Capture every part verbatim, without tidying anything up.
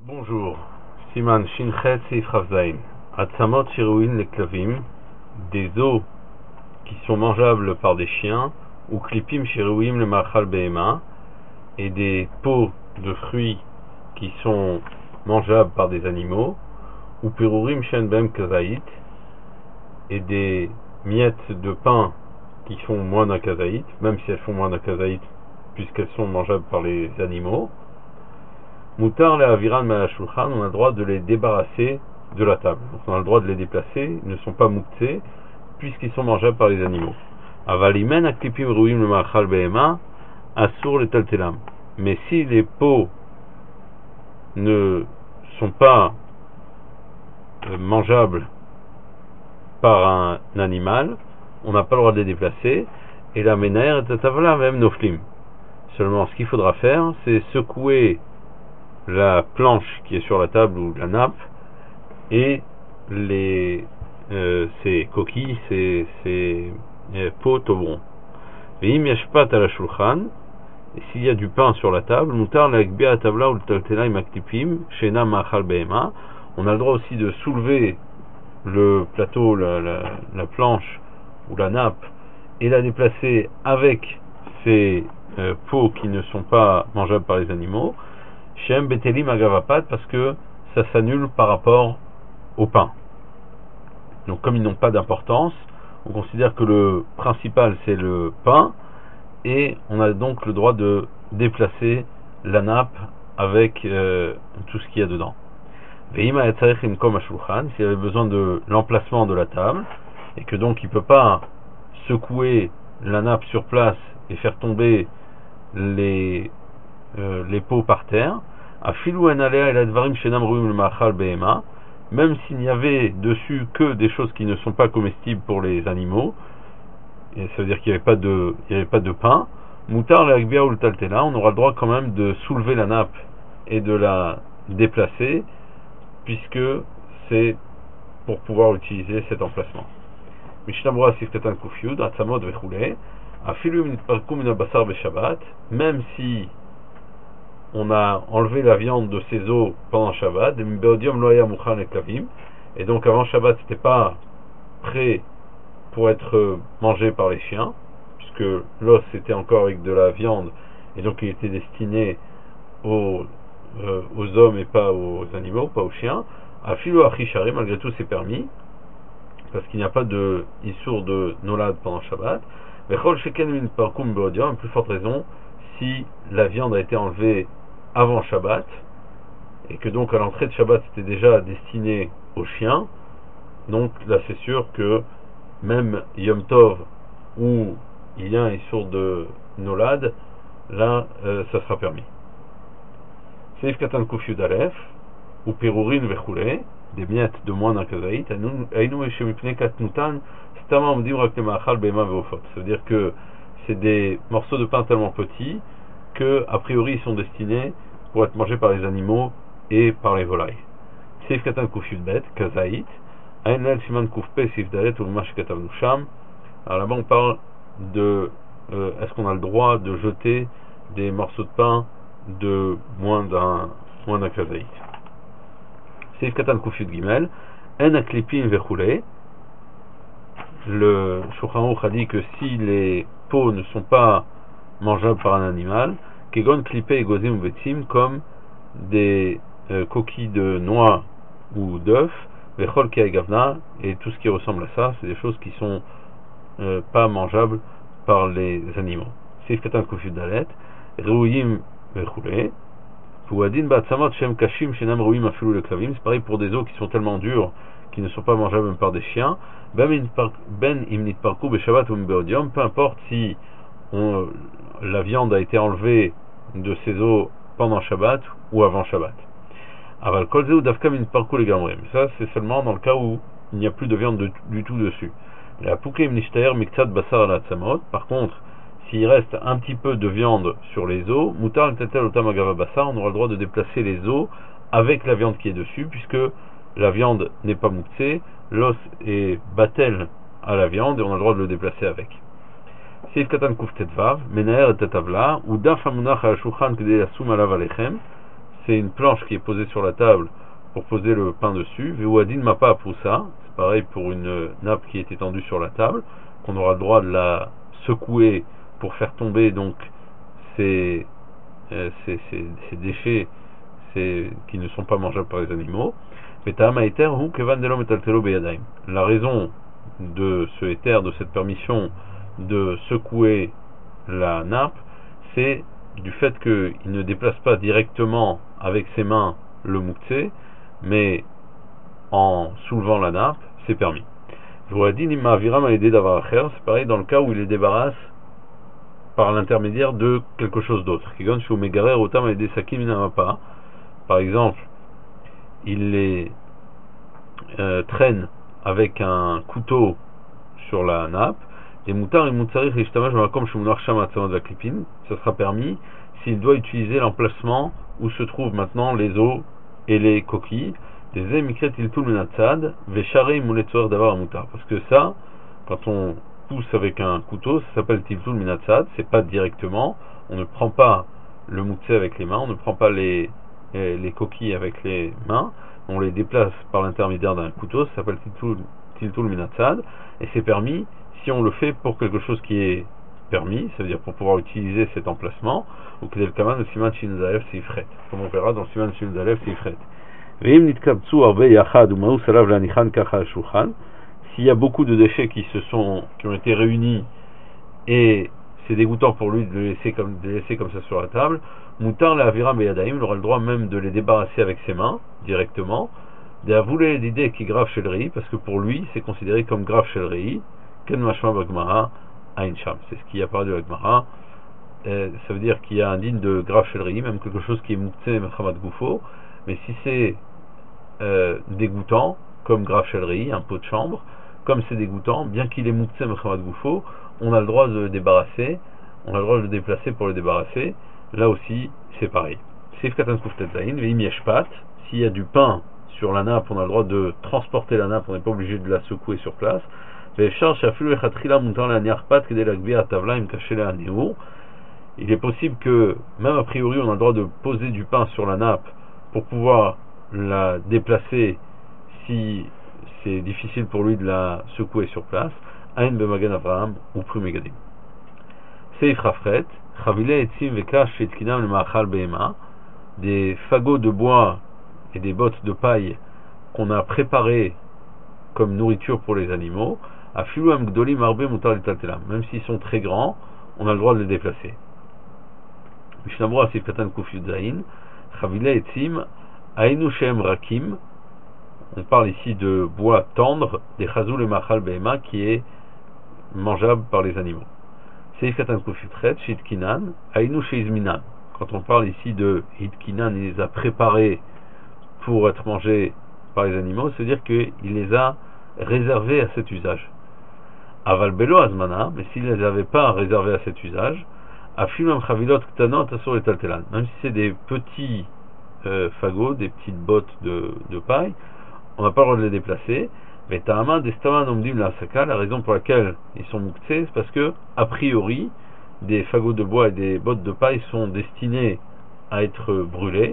Bonjour, Siman Shinchet Seif Ravzain. Atzamot Shirouin les Klavim, des os qui sont mangeables par des chiens, ou Klipim Shirouim le Machal Behema, et des pots de fruits qui sont mangeables par des animaux, ou Perurim Shen Bem Kazaït, et des miettes de pain qui font moins d'un kazaït, même si elles font moins d'un kazaït, puisqu'elles sont mangeables par les animaux. Moutar le aviran malashulchan, on a le droit de les débarrasser de la table. Donc on a le droit de les déplacer, ils ne sont pas mouktsés, puisqu'ils sont mangeables par les animaux. Avalimen aklipim ruim le machal behema, asur le taltelam. Mais si les pots ne sont pas euh, mangeables par un animal, on n'a pas le droit de les déplacer, et la menaire est à même noflim. Seulement, ce qu'il faudra faire, c'est secouer la planche qui est sur la table ou la nappe et les euh, ces coquilles, ces, ces euh, pots toberont. Et s'il y a du pain sur la table, on a le droit aussi de soulever le plateau, la, la, la planche ou la nappe et la déplacer avec ces euh, pots qui ne sont pas mangeables par les animaux. Shem betelim agavapat, parce que ça s'annule par rapport au pain. Donc comme ils n'ont pas d'importance, on considère que le principal c'est le pain et on a donc le droit de déplacer la nappe avec euh, tout ce qu'il y a dedans. Veima yatzarech imkom hashulchan, s'il avait besoin de l'emplacement de la table et que donc il ne peut pas secouer la nappe sur place et faire tomber les Euh, les pots par terre, même s'il n'y avait dessus que des choses qui ne sont pas comestibles pour les animaux, et ça veut dire qu'il n'y avait pas de, il n'y avait pas de pain, moutar l'agbiya ou le taltela, on aura le droit quand même de soulever la nappe et de la déplacer, puisque c'est pour pouvoir utiliser cet emplacement. Mishnah Sifkatan Kufyud, Atzamot Vechule, Afilu min parkum min basar beshabbat, même si on a enlevé la viande de ces os pendant Shabbat, et donc avant Shabbat c'était pas prêt pour être mangé par les chiens, puisque l'os était encore avec de la viande, et donc il était destiné aux, euh, aux hommes et pas aux animaux, pas aux chiens. Afilu achishari, malgré tout c'est permis, parce qu'il n'y a pas de issour de nolad pendant Shabbat. Vechol sheken min parkum beodium, plus forte raison si la viande a été enlevée avant Shabbat, et que donc à l'entrée de Shabbat c'était déjà destiné aux chiens, donc là c'est sûr que même Yom Tov où il y a un issour de nolad, là euh, ça sera permis. Seif katan kufyud alef ou perurin vechule, des miettes de moins d'un kazaït, ainu eshemipne katnutan stama omdim rak lemachal bema veofot. Ça veut dire que c'est des morceaux de pain tellement petits que a priori ils sont destinés pour être mangés par les animaux et par les volailles. Seif katan kufyud bet kazaït, ain lel siman kufpe seif dalet ou mash katavnu sham. Alors là-bas on parle de euh, est-ce qu'on a le droit de jeter des morceaux de pain de moins d'un moins d'un kazaït. Seif katan kufyud gimel, en aklipim vechule. Le Shulchan Aruch a dit que si les peaux ne sont pas mangeables par un animal, kegon klipé egozim ou betzim, comme des euh, coquilles de noix ou d'œufs, vechol keagavna, et tout ce qui ressemble à ça, c'est des choses qui sont euh, pas mangeables par les animaux. Seif katan kufyud dalet, reuyim vechule, pouadin ba'atzamot shem kashim shenam reuyim afilu le klavim. C'est pareil pour des os qui sont tellement durs qui ne sont pas mangeables même par des chiens. Ben imnit parkou beshabbat ou beodium, peu importe si on, la viande a été enlevée de ses os pendant Shabbat ou avant Shabbat. Aval kolze ou dafka min parkou les gamrim. Ça c'est seulement dans le cas où il n'y a plus de viande de, du tout dessus. La pouke imnishtaer miktsat basar ala tzamot. Par contre, s'il reste un petit peu de viande sur les os, mutar tetel otam agava basar, on aura le droit de déplacer les os avec la viande qui est dessus, puisque la viande n'est pas mouktée, l'os est batel à la viande et on a le droit de le déplacer avec. Seif katan kuf tetvav, menaer et tetavla, ou daf hamunach al shulchan kedei asum alav alechem, c'est une planche qui est posée sur la table pour poser le pain dessus. Veouadin mapa proussa, c'est pareil pour une nappe qui est étendue sur la table, qu'on aura le droit de la secouer pour faire tomber donc ces, euh, ces, ces, ces déchets ces, qui ne sont pas mangeables par les animaux. La raison de ce éther, de cette permission de secouer la nappe, c'est du fait qu'il ne déplace pas directement avec ses mains le mouktsé, mais en soulevant la nappe, c'est permis. C'est pareil dans le cas où il les débarrasse par l'intermédiaire de quelque chose d'autre. Par exemple, il les euh, traîne avec un couteau sur la nappe. Les moutards et moutsarich comme ça sera permis s'il doit utiliser l'emplacement où se trouvent maintenant les os et les coquilles. Parce que ça, quand on pousse avec un couteau, ça s'appelle tiltul minatzad, c'est pas directement, on ne prend pas le mouktsé avec les mains, on ne prend pas les, les, les coquilles avec les mains, on les déplace par l'intermédiaire d'un couteau, ça s'appelle tiltul, tiltul minatzad, et c'est permis si on le fait pour quelque chose qui est permis, ça veut dire pour pouvoir utiliser cet emplacement, ou que le kaman, le siman shinzalev seifret, comme on verra dans le siman shinzalev seifret. S'il y a beaucoup de déchets qui se sont qui ont été réunis et c'est dégoûtant pour lui de les laisser comme, de les laisser comme ça sur la table, Moutar la avira beyadaim, il aura le droit même de les débarrasser avec ses mains directement, d'avouer l'idée qui grave chez le riz, parce que pour lui c'est considéré comme grave chez le riz. Ken mashma bagmara ain sham, c'est ce qui apparaît de l'agmara. Euh, ça veut dire qu'il y a un digne de grave chez le riz, même quelque chose qui est mouktsé mechamad goufo, mais si c'est Euh, dégoûtant, comme grave challerie, un pot de chambre, comme c'est dégoûtant, bien qu'il est mouktsé mechamad goufo, on a le droit de le débarrasser, on a le droit de le déplacer pour le débarrasser. Là aussi, c'est pareil. S'il y a du pain sur la nappe, on a le droit de transporter la nappe, on n'est pas obligé de la secouer sur place. Il est possible que, même a priori, on a le droit de poser du pain sur la nappe pour pouvoir la déplacer si c'est difficile pour lui de la secouer sur place. Ain bemagan Avraham ou Pri Megadim. Seif Rafret, Chavile etzim vekash shetkinam le ma'achal behema, des fagots de bois et des bottes de paille qu'on a préparés comme nourriture pour les animaux. Afilu am gdolim arbe mutar litaltelam, même s'ils sont très grands, on a le droit de les déplacer. Mishnabro asif katan kuf yudzayin, Chavile etzim Aïnou Shem Rakim, on parle ici de bois tendre, des Chazul et Machal Behema, qui est mangeable par les animaux. Seif Katan Kufutret, Shitkinan, Aïnou Sheizminan. Quand on parle ici de Hitkinan, il les a préparés pour être mangés par les animaux, c'est-à-dire qu'il les a réservés à cet usage. Aval Belo Azmana, mais s'il ne les avait pas réservés à cet usage, Afilum Chavilot Ktanot Asur et Taltelan, même si c'est des petits Euh, fagots, des petites bottes de, de paille, on n'a pas le droit de les déplacer. Mais Ta'ama d'Estaman Omdim la Saka, la raison pour laquelle ils sont mouktsés, c'est parce que, a priori, des fagots de bois et des bottes de paille sont destinés à être brûlés.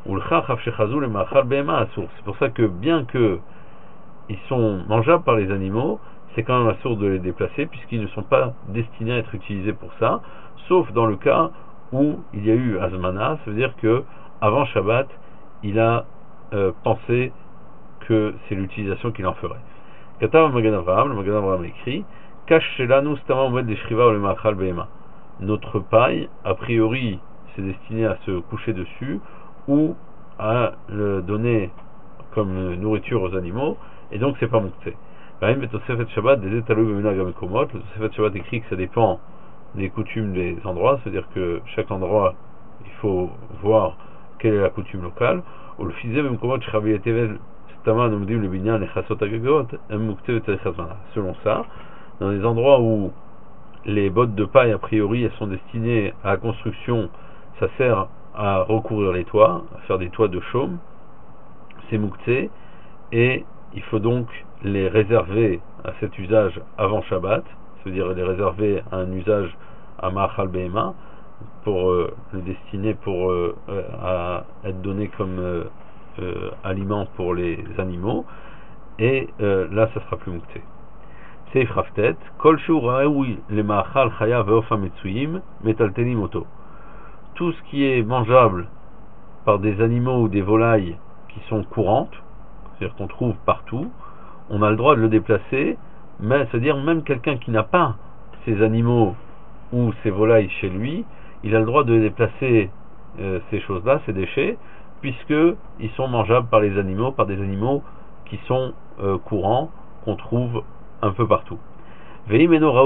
C'est pour ça que, bien que ils sont mangeables par les animaux, c'est quand même assourd de les déplacer, puisqu'ils ne sont pas destinés à être utilisés pour ça, sauf dans le cas où il y a eu Azmana, ça veut dire que avant Shabbat, il a euh, pensé que c'est l'utilisation qu'il en ferait. Katav Magan Avraham, le Magan Avraham écrit, Kash Shelanu Stama Omed de Shriva ou le Machal Behema. Notre paille, a priori, c'est destiné à se coucher dessus ou à le donner comme nourriture aux animaux, et donc c'est pas mouktsé. Bahim Betosefet Shabbat, des étalou Bemunag Amekomot, le Tosefet Shabbat écrit que ça dépend des coutumes des endroits, c'est-à-dire que chaque endroit, il faut voir quelle est la coutume locale. Ou le fizé même comment Chavi Tevel Stama Nomdim le Binyan et Chassot Agagot Mukte Tzachazmana. Selon ça, dans les endroits où les bottes de paille a priori elles sont destinées à la construction, ça sert à recouvrir les toits, à faire des toits de chaume, c'est Mukte, et il faut donc les réserver à cet usage avant Shabbat, c'est-à-dire les réserver à un usage à Ma'achal Behema, pour euh, le destiner pour euh, à être donné comme euh, euh, aliment pour les animaux, et euh, là ça sera plus muktzé. Seif Raftet, Kol Shu Raoui le Ma'achal Chaya Ve'ofa Metsuyim Metaltelim Oto. Tout ce qui est mangeable par des animaux ou des volailles qui sont courantes, c'est-à-dire qu'on trouve partout, on a le droit de le déplacer, mais c'est-à-dire même quelqu'un qui n'a pas ces animaux ou ces volailles chez lui, il a le droit de déplacer euh, ces choses-là, ces déchets, puisqu'ils sont mangeables par les animaux, par des animaux qui sont euh, courants, qu'on trouve un peu partout. Et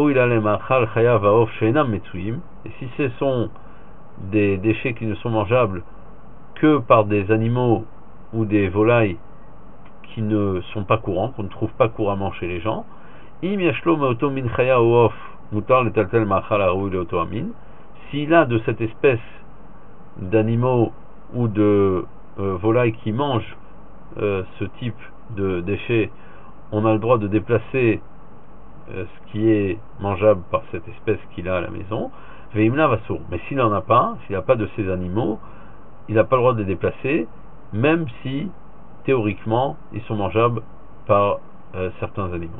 si ce sont des déchets qui ne sont mangeables que par des animaux ou des volailles qui ne sont pas courants, qu'on ne trouve pas couramment chez les gens, s'il a de cette espèce d'animaux ou de euh, volailles qui mangent euh, ce type de déchets, on a le droit de déplacer euh, ce qui est mangeable par cette espèce qu'il a à la maison. Mais s'il n'en a pas, s'il n'a pas de ces animaux, il n'a pas le droit de les déplacer, même si théoriquement ils sont mangeables par euh, certains animaux.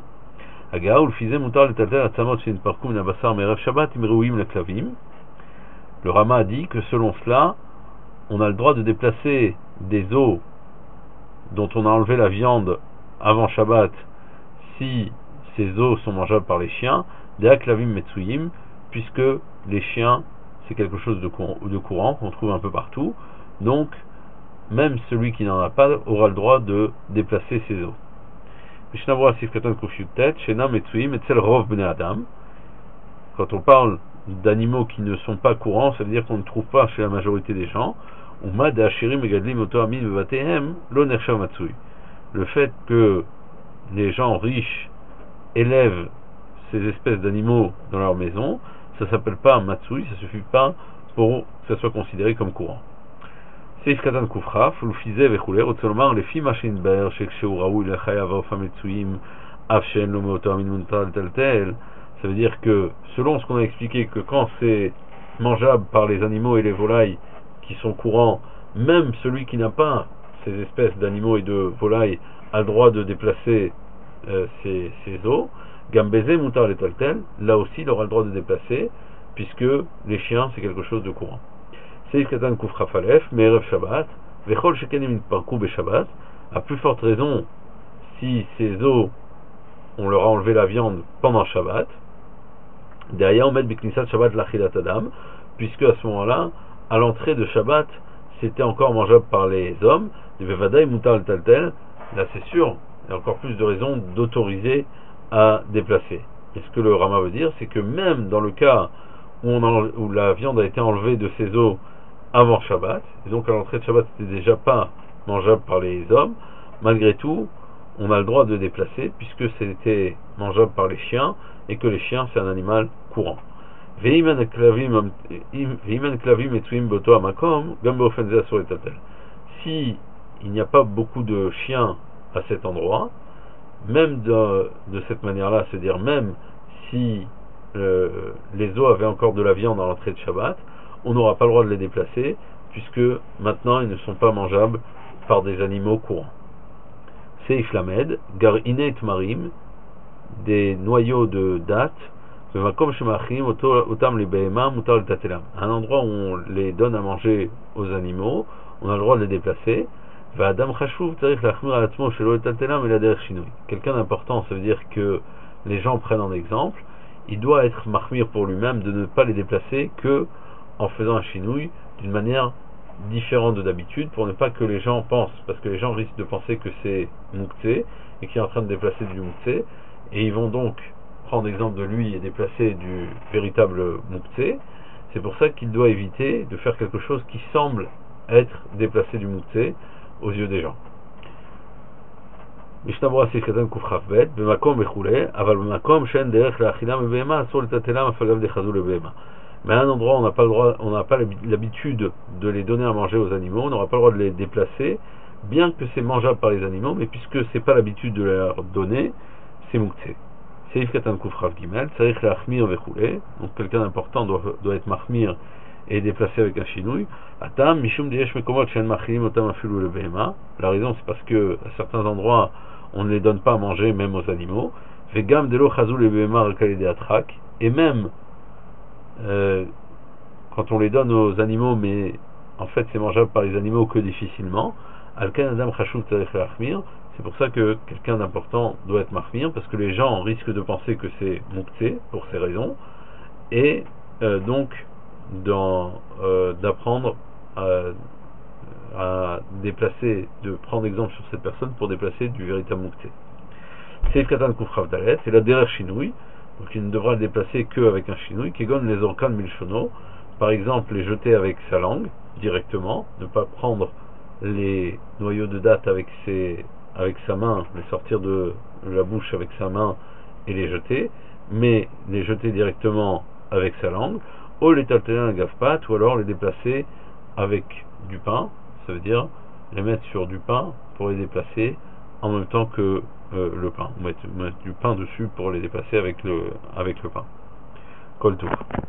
Le Rama a dit que selon cela, on a le droit de déplacer des os dont on a enlevé la viande avant Shabbat si ces os sont mangeables par les chiens, des aklavim metsuyim, puisque les chiens c'est quelque chose de, courant, de courant qu'on trouve un peu partout, donc même celui qui n'en a pas aura le droit de déplacer ses os. Quand on parle d'animaux qui ne sont pas courants, ça veut dire qu'on ne trouve pas chez la majorité des gens. Le fait que les gens riches élèvent ces espèces d'animaux dans leur maison, ça ne s'appelle pas un matsui, ça ne suffit pas pour que ça soit considéré comme courant. Ça veut dire que selon ce qu'on a expliqué, que quand c'est mangeable par les animaux et les volailles qui sont courants, même celui qui n'a pas ces espèces d'animaux et de volailles a le droit de déplacer euh, ses, ses os. Gambézé, moutar les taltel, là aussi il aura le droit de déplacer, puisque les chiens c'est quelque chose de courant. Seif Katan Koufrafalef, Merev Shabbat, Vechol Shekenim Parkou Shabbat, à plus forte raison si ces os on leur a enlevé la viande pendant Shabbat. Derrière on met Biknisat Shabbat l'Achilat Adam, puisque à ce moment-là, à l'entrée de Shabbat, c'était encore mangeable par les hommes. Du Vevadaï Moutar Taltel, là c'est sûr, il y a encore plus de raisons d'autoriser à déplacer. Et ce que le Rama veut dire, c'est que même dans le cas où, on a, où la viande a été enlevée de ses os avant Shabbat, et donc à l'entrée de Shabbat c'était déjà pas mangeable par les hommes, malgré tout, on a le droit de déplacer puisque c'était mangeable par les chiens et que les chiens c'est un animal courant. Si il n'y a pas beaucoup de chiens à cet endroit, même de, de cette manière-là, c'est-à-dire même si euh, les os avaient encore de la viande à l'entrée de Shabbat, on n'aura pas le droit de les déplacer puisque maintenant ils ne sont pas mangeables par des animaux courants. Seif Lamed, Gar Inet Marim, des noyaux de dattes, un endroit où on les donne à manger aux animaux, on a le droit de les déplacer. Quelqu'un d'important, ça veut dire que les gens prennent en exemple, il doit être mahmir pour lui-même de ne pas les déplacer que en faisant un chinouille d'une manière différente de d'habitude, pour ne pas que les gens pensent, parce que les gens risquent de penser que c'est muktzé et qu'il est en train de déplacer du muktzé, et ils vont donc prendre l'exemple de lui et déplacer du véritable muktzé. C'est pour ça qu'il doit éviter de faire quelque chose qui semble être déplacé du muktzé aux yeux des gens. Mais à un endroit on n'a pas le droit, on n'a pas l'habitude de les donner à manger aux animaux, on n'aura pas le droit de les déplacer, bien que c'est mangeable par les animaux, mais puisque c'est pas l'habitude de leur donner, c'est muktzé. Donc quelqu'un d'important doit, doit être mahmir et déplacer avec un chinouille. Atam, Mishum Diyesh Mekomot Shen Machilim Otam Afilu le Behema. La raison c'est parce que à certains endroits on ne les donne pas à manger même aux animaux. Vegam Delo Chazou le Behema Rekalide Atrak. Et même euh, quand on les donne aux animaux, mais en fait c'est mangeable par les animaux que difficilement. Alken Adam Chashuv Tarech Lachmir. C'est pour ça que quelqu'un d'important doit être marmir, parce que les gens risquent de penser que c'est mouktsé pour ces raisons, et euh, donc euh, d'apprendre à, à déplacer, de prendre exemple sur cette personne pour déplacer du véritable mouktsé. C'est Katan Koufrav Dalet, c'est la derrière chinouille, donc il ne devra le déplacer qu'avec un chinouille, qui donne les orkanes milchono, par exemple les jeter avec sa langue directement, ne pas prendre les noyaux de date avec ses avec sa main, les sortir de la bouche avec sa main et les jeter, mais les jeter directement avec sa langue, ou les talteler un gafpat, ou alors les déplacer avec du pain, ça veut dire les mettre sur du pain pour les déplacer en même temps que euh, le pain, mettre, mettre du pain dessus pour les déplacer avec le, avec le pain. Kol touf.